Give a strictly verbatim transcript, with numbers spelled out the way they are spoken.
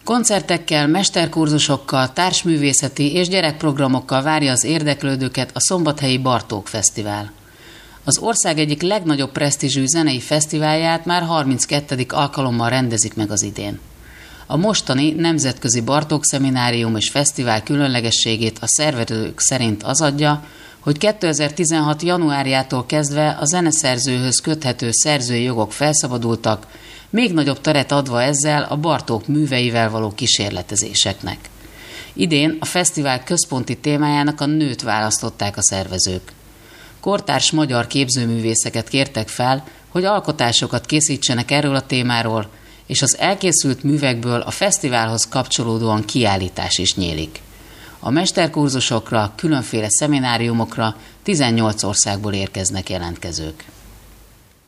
Koncertekkel, mesterkurzusokkal, társművészeti és gyerekprogramokkal várja az érdeklődőket a Szombathelyi Bartók Fesztivál. Az ország egyik legnagyobb presztízsű zenei fesztiválját már harminckettedik alkalommal rendezik meg az idén. A mostani Nemzetközi Bartók Szeminárium és Fesztivál különlegességét a szervezők szerint az adja, hogy kétezer-tizenhat januárjától kezdve a zeneszerzőhöz köthető szerzői jogok felszabadultak, még nagyobb teret adva ezzel a Bartók műveivel való kísérletezéseknek. Idén a fesztivál központi témájának a nőt választották a szervezők. Kortárs magyar képzőművészeket kértek fel, hogy alkotásokat készítsenek erről a témáról, és az elkészült művekből a fesztiválhoz kapcsolódóan kiállítás is nyílik. A mesterkurzusokra, különféle szemináriumokra tizennyolc országból érkeznek jelentkezők.